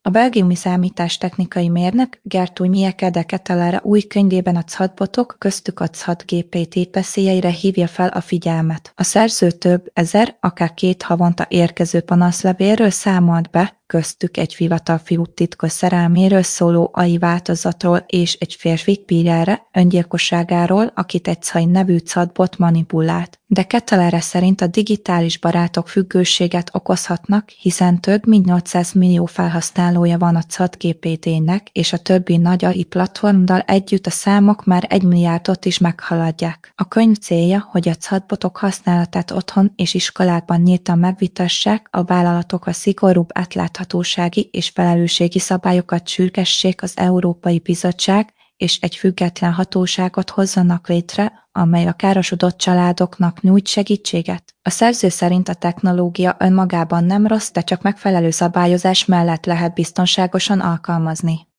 A belgiumi számítástechnikai mérnök Gertrude Mieke de Ketelaere új könyvében a chatbotok, köztük a ChatGPT veszélyeire hívja fel a figyelmet. A szerző több ezer, akár 2 havonta érkező panaszlevélről számolt be, köztük egy fiatal fiú titkos szerelméről szóló AI változatról és egy férfi Pierre öngyilkosságáról, akit egy Czai nevű chatbot manipulált. De Ketelaere szerint a digitális barátok függőséget okozhatnak, hiszen több mint 800 millió felhasználója van a ChatGPT-nek, és a többi nagy AI platformdal együtt a számok már 1 milliárdot is meghaladják. A könyv célja, hogy a chatbotok használatát otthon és iskolában nyíltan megvitassák, a vállalatok a szigorúbb átláthatósági és felelősségi szabályokat sürgessék az Európai Bizottság, és egy független hatóságot hozzanak létre, amely a károsodott családoknak nyújt segítséget. A szerző szerint a technológia önmagában nem rossz, de csak megfelelő szabályozás mellett lehet biztonságosan alkalmazni.